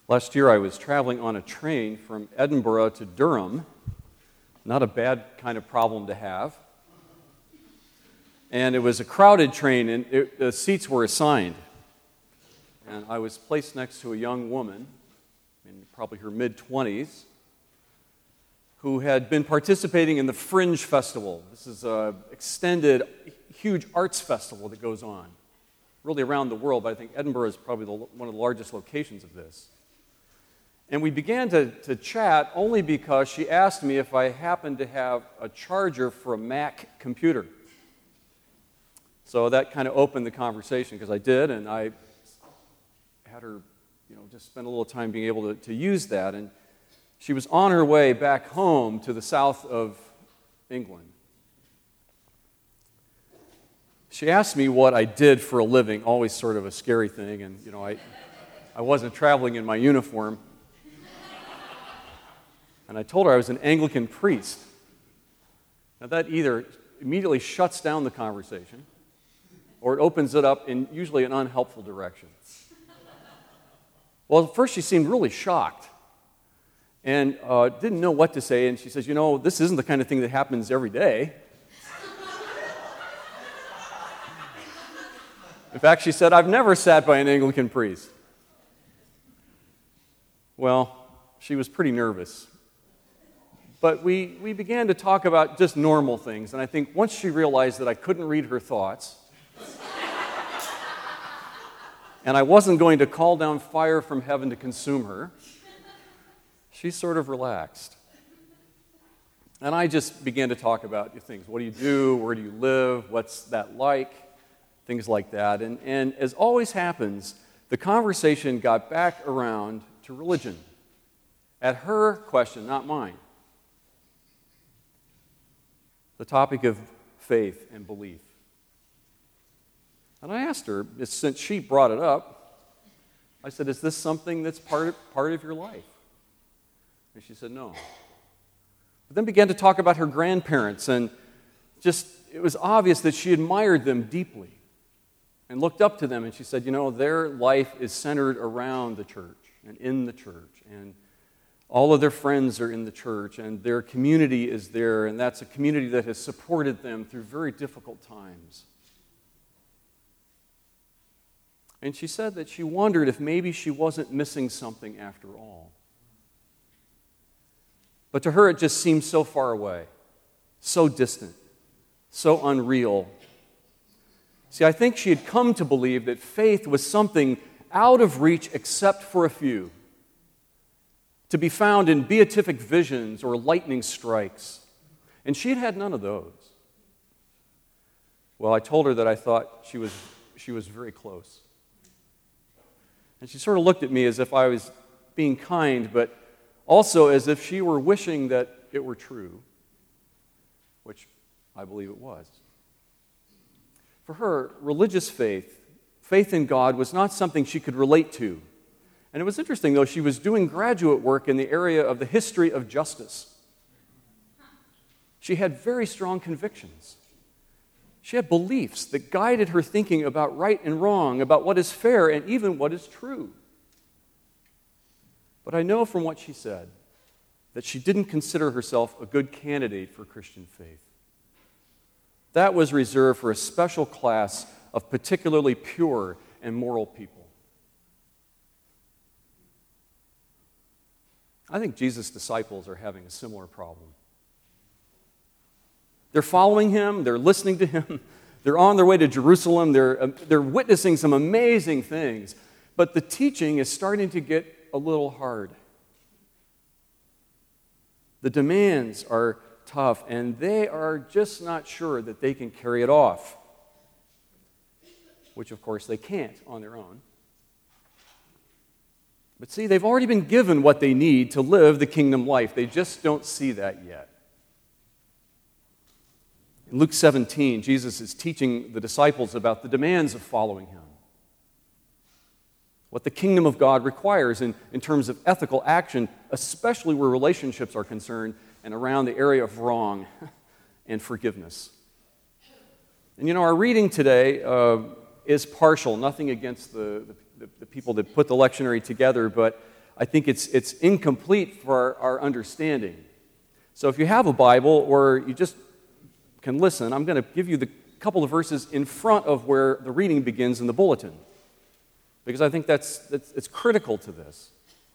Last year I was traveling on a train from Edinburgh to Durham. Not a bad kind of problem to have. And it was a crowded train, and the seats were assigned. And I was placed next to a young woman, in probably her mid-20s, who had been participating in the Fringe Festival. This is an extended, huge arts festival that goes on, really around the world, but I think Edinburgh is probably one of the largest locations of this. And we began to chat only because she asked me if I happened to have a charger for a Mac computer. So that kind of opened the conversation, because I did, and I had her, just spend a little time being able to use that. And she was on her way back home to the south of England. She asked me what I did for a living, always sort of a scary thing, and I wasn't traveling in my uniform. And I told her I was an Anglican priest. Now that either immediately shuts down the conversation, or it opens it up in usually an unhelpful direction. Well, at first she seemed really shocked and didn't know what to say, and she says, this isn't the kind of thing that happens every day. In fact, she said, I've never sat by an Anglican priest. Well, she was pretty nervous. But we began to talk about just normal things, and I think once she realized that I couldn't read her thoughts, and I wasn't going to call down fire from heaven to consume her, she sort of relaxed. And I just began to talk about things. What do you do? Where do you live? What's that like? Things like that. And as always happens, the conversation got back around to religion. At her question, not mine. The topic of faith and belief. And I asked her, since she brought it up, I said, is this something that's part of your life? And she said, no. But then began to talk about her grandparents, and it was obvious that she admired them deeply and looked up to them, and she said, their life is centered around the church and in the church, and all of their friends are in the church, and their community is there, and that's a community that has supported them through very difficult times. And she said that she wondered if maybe she wasn't missing something after all. But to her, it just seemed so far away, so distant, so unreal. See, I think she had come to believe that faith was something out of reach except for a few, to be found in beatific visions or lightning strikes. And she had had none of those. Well, I told her that I thought she was very close. And she sort of looked at me as if I was being kind, but also as if she were wishing that it were true, which I believe it was. For her, religious faith in God, was not something she could relate to. And it was interesting, though, she was doing graduate work in the area of the history of justice. She had very strong convictions. She had beliefs that guided her thinking about right and wrong, about what is fair and even what is true. But I know from what she said that she didn't consider herself a good candidate for Christian faith. That was reserved for a special class of particularly pure and moral people. I think Jesus' disciples are having a similar problem. They're following him, they're listening to him, they're on their way to Jerusalem, they're witnessing some amazing things, but the teaching is starting to get a little hard. The demands are tough, and they are just not sure that they can carry it off, which of course they can't on their own. But see, they've already been given what they need to live the kingdom life. They just don't see that yet. In Luke 17, Jesus is teaching the disciples about the demands of following him, what the kingdom of God requires in terms of ethical action, especially where relationships are concerned and around the area of wrong and forgiveness. And our reading today is partial, nothing against the people that put the lectionary together, but I think it's incomplete for our understanding. So if you have a Bible or you just can listen, I'm going to give you the couple of verses in front of where the reading begins in the bulletin, because I think it's critical to this.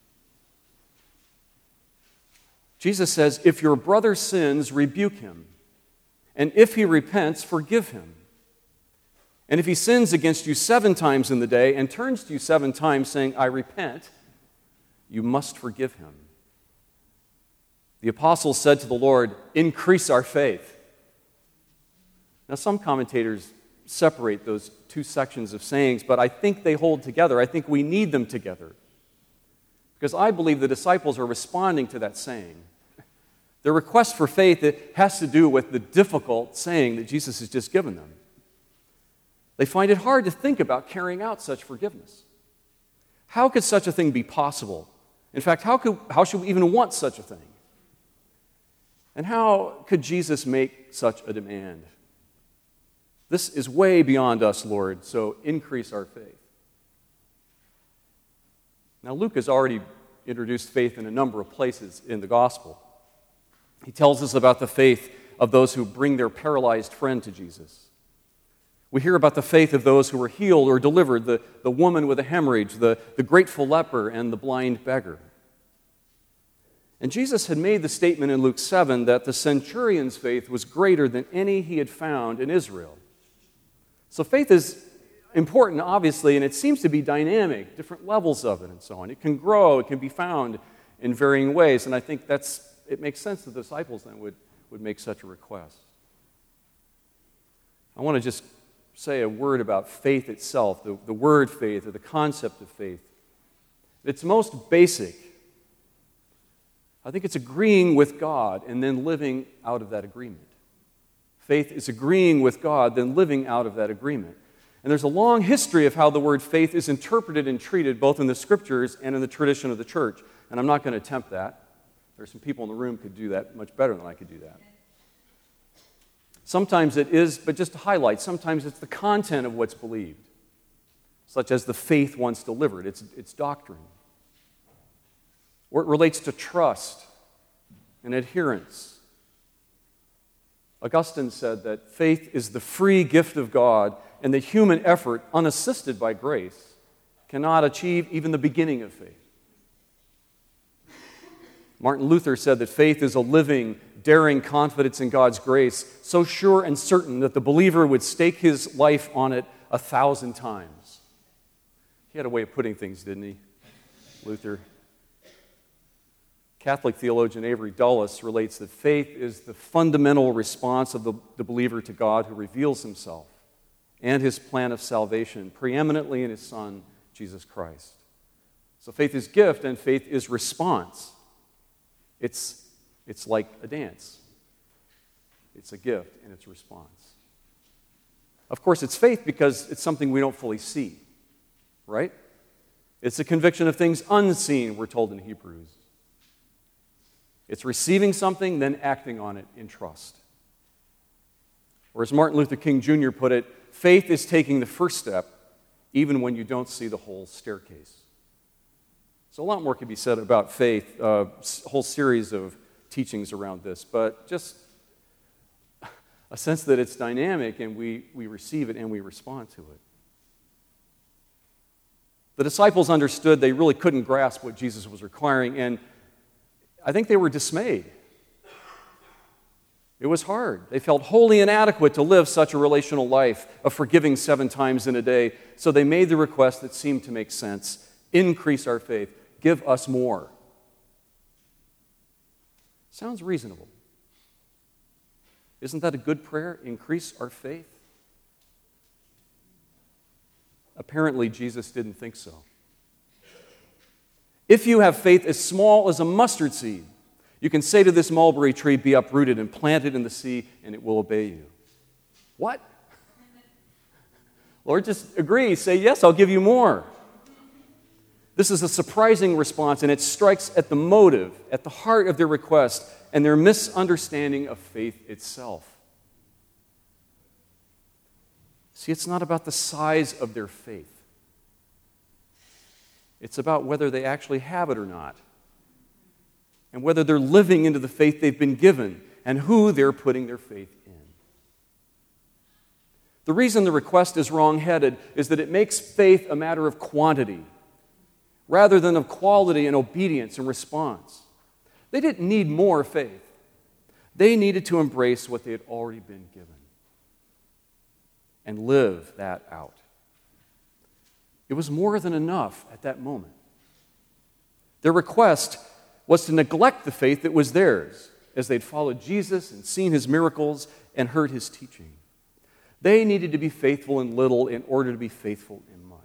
Jesus says, "If your brother sins, rebuke him, and if he repents, forgive him. And if he sins against you 7 times in the day and turns to you 7 times saying, 'I repent,' you must forgive him." The apostles said to the Lord, "Increase our faith." Now, some commentators separate those 2 sections of sayings, but I think they hold together. I think we need them together, because I believe the disciples are responding to that saying. Their request for faith, it has to do with the difficult saying that Jesus has just given them. They find it hard to think about carrying out such forgiveness. How could such a thing be possible? In fact, how should we even want such a thing? And how could Jesus make such a demand? This is way beyond us, Lord, so increase our faith. Now, Luke has already introduced faith in a number of places in the gospel. He tells us about the faith of those who bring their paralyzed friend to Jesus. We hear about the faith of those who were healed or delivered, the woman with a hemorrhage, the grateful leper, and the blind beggar. And Jesus had made the statement in Luke 7 that the centurion's faith was greater than any he had found in Israel. So faith is important, obviously, and it seems to be dynamic, different levels of it and so on. It can grow, it can be found in varying ways, and I think it makes sense that the disciples then would make such a request. I want to just say a word about faith itself, the word faith or the concept of faith. It's most basic. I think it's agreeing with God and then living out of that agreement. Faith is agreeing with God, then living out of that agreement. And there's a long history of how the word faith is interpreted and treated both in the Scriptures and in the tradition of the church. And I'm not going to attempt that. There are some people in the room who could do that much better than I could do that. Sometimes it is, but just to highlight, sometimes it's the content of what's believed, such as the faith once delivered, its doctrine. Or it relates to trust and adherence. Augustine said that faith is the free gift of God, and that human effort, unassisted by grace, cannot achieve even the beginning of faith. Martin Luther said that faith is a living, daring confidence in God's grace, so sure and certain that the believer would stake his life on it 1,000 times. He had a way of putting things, didn't he, Luther? Catholic theologian Avery Dulles relates that faith is the fundamental response of the believer to God, who reveals himself and his plan of salvation preeminently in his Son, Jesus Christ. So faith is gift and faith is response. It's like a dance. It's a gift and it's a response. Of course, it's faith because it's something we don't fully see, right? It's a conviction of things unseen, we're told in Hebrews. It's receiving something, then acting on it in trust. Or as Martin Luther King Jr. put it, faith is taking the first step even when you don't see the whole staircase. So a lot more can be said about faith, a whole series of teachings around this, but just a sense that it's dynamic and we receive it and we respond to it. The disciples understood they really couldn't grasp what Jesus was requiring, and I think they were dismayed. It was hard. They felt wholly inadequate to live such a relational life of forgiving 7 times in a day, so they made the request that seemed to make sense: increase our faith, give us more. Sounds reasonable. Isn't that a good prayer? Increase our faith? Apparently, Jesus didn't think so. If you have faith as small as a mustard seed, you can say to this mulberry tree, "Be uprooted and planted in the sea," and it will obey you. What? Lord, just agree. Say, "Yes, I'll give you more." This is a surprising response, and it strikes at the motive, at the heart of their request, and their misunderstanding of faith itself. See, it's not about the size of their faith. It's about whether they actually have it or not, and whether they're living into the faith they've been given, and who they're putting their faith in. The reason the request is wrong-headed is that it makes faith a matter of quantity rather than of quality and obedience and response. They didn't need more faith. They needed to embrace what they had already been given and live that out. It was more than enough at that moment. Their request was to neglect the faith that was theirs as they'd followed Jesus and seen his miracles and heard his teaching. They needed to be faithful in little in order to be faithful in much.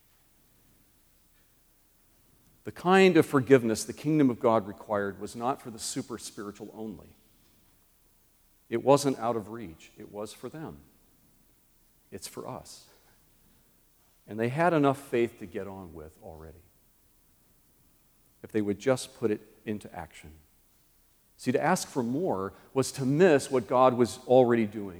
The kind of forgiveness the kingdom of God required was not for the super spiritual only. It wasn't out of reach. It was for them. It's for us. And they had enough faith to get on with already, if they would just put it into action. See, to ask for more was to miss what God was already doing.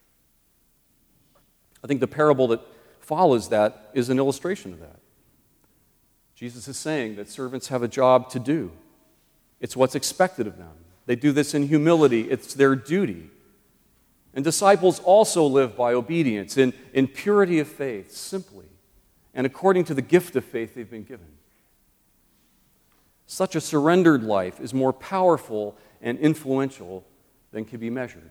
I think the parable that follows that is an illustration of that. Jesus is saying that servants have a job to do. It's what's expected of them. They do this in humility. It's their duty. And disciples also live by obedience, in purity of faith, simply, and according to the gift of faith they've been given. Such a surrendered life is more powerful and influential than can be measured.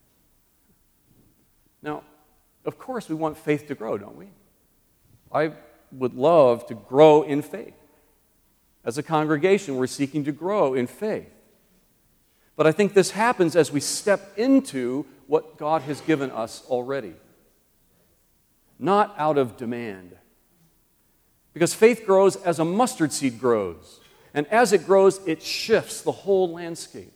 Now, of course, we want faith to grow, don't we? I would love to grow in faith. As a congregation, we're seeking to grow in faith. But I think this happens as we step into what God has given us already, not out of demand. Because faith grows as a mustard seed grows. And as it grows, it shifts the whole landscape.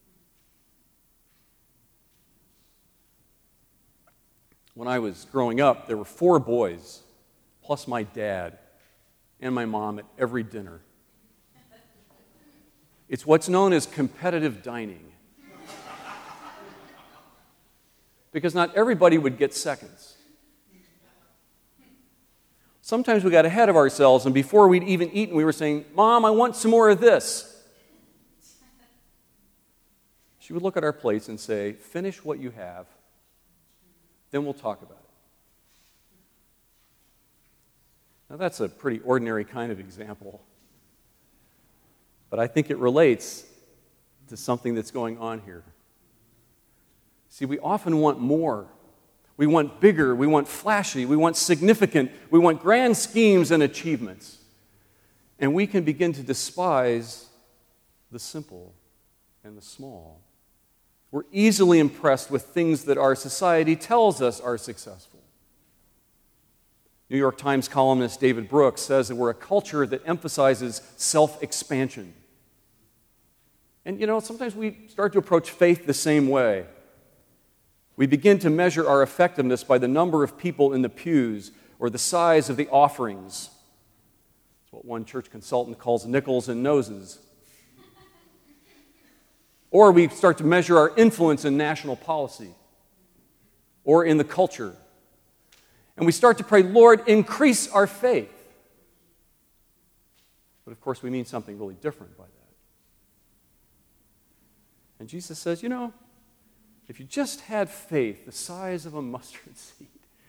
When I was growing up, there were 4 boys, plus my dad and my mom at every dinner. It's what's known as competitive dining. Because not everybody would get seconds. Sometimes we got ahead of ourselves, and before we'd even eaten, we were saying, "Mom, I want some more of this." She would look at our plates and say, "Finish what you have, then we'll talk about it." Now, that's a pretty ordinary kind of example, but I think it relates to something that's going on here. See, we often want more. We want bigger, we want flashy, we want significant, we want grand schemes and achievements. And we can begin to despise the simple and the small. We're easily impressed with things that our society tells us are successful. New York Times columnist David Brooks says that we're a culture that emphasizes self-expansion. And sometimes we start to approach faith the same way. We begin to measure our effectiveness by the number of people in the pews or the size of the offerings. That's what one church consultant calls nickels and noses. Or we start to measure our influence in national policy or in the culture. And we start to pray, "Lord, increase our faith." But of course, we mean something really different by that. And Jesus says, if you just had faith the size of a mustard seed.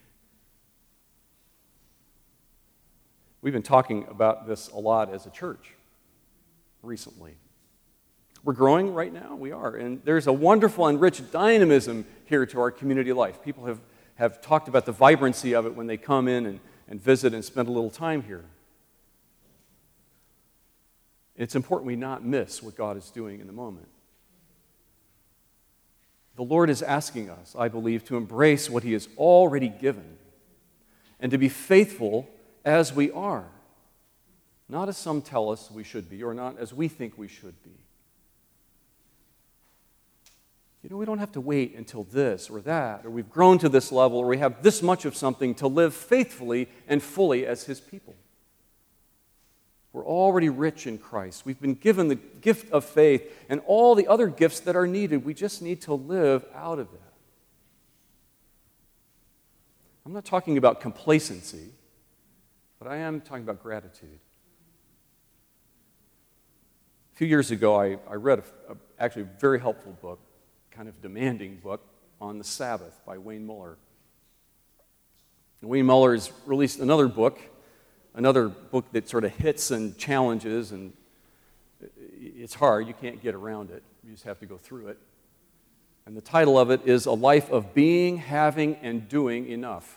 We've been talking about this a lot as a church recently. We're growing right now, we are. And there's a wonderful and rich dynamism here to our community life. People have talked about the vibrancy of it when they come in and visit and spend a little time here. It's important we not miss what God is doing in the moment. The Lord is asking us, I believe, to embrace what He has already given and to be faithful as we are, not as some tell us we should be or not as we think we should be. We don't have to wait until this or that, or we've grown to this level, or we have this much of something to live faithfully and fully as His people. We're already rich in Christ. We've been given the gift of faith and all the other gifts that are needed. We just need to live out of that. I'm not talking about complacency, but I am talking about gratitude. A few years ago, I read actually a very helpful book, kind of demanding book, on the Sabbath by Wayne Muller. And Wayne Muller has released another book that sort of hits and challenges, and it's hard. You can't get around it. You just have to go through it. And the title of it is A Life of Being, Having, and Doing Enough.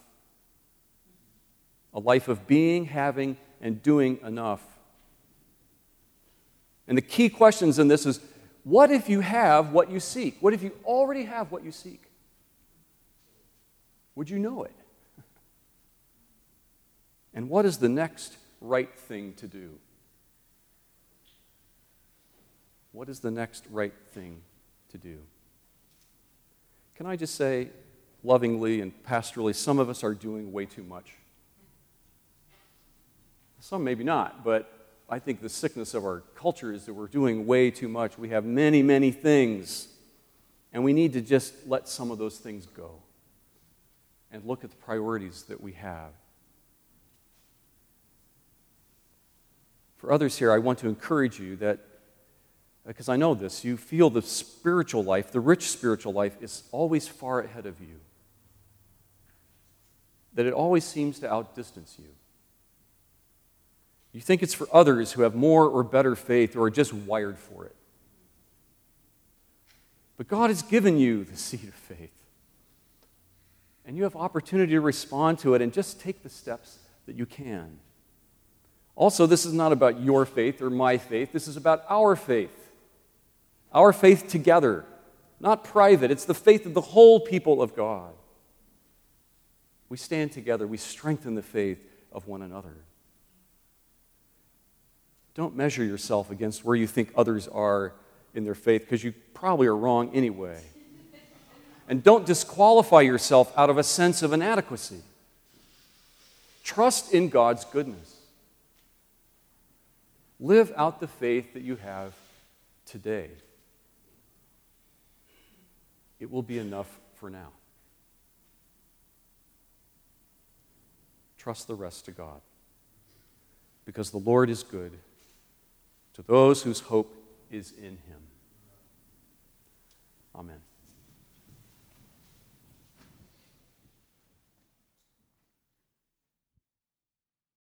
A life of being, having, and doing enough. And the key questions in this is, what if you have what you seek? What if you already have what you seek? Would you know it? And what is the next right thing to do? What is the next right thing to do? Can I just say, lovingly and pastorally, some of us are doing way too much. Some maybe not, but I think the sickness of our culture is that we're doing way too much. We have many, many things, and we need to just let some of those things go and look at the priorities that we have. For others here, I want to encourage you that, because I know this, you feel the spiritual life, the rich spiritual life, is always far ahead of you. That it always seems to outdistance you. You think it's for others who have more or better faith or are just wired for it. But God has given you the seed of faith. And you have opportunity to respond to it and just take the steps that you can. Also, this is not about your faith or my faith. This is about our faith. Our faith together, not private. It's the faith of the whole people of God. We stand together. We strengthen the faith of one another. Don't measure yourself against where you think others are in their faith, because you probably are wrong anyway. And don't disqualify yourself out of a sense of inadequacy. Trust in God's goodness. Live out the faith that you have today. It will be enough for now. Trust the rest to God, because the Lord is good to those whose hope is in Him. Amen.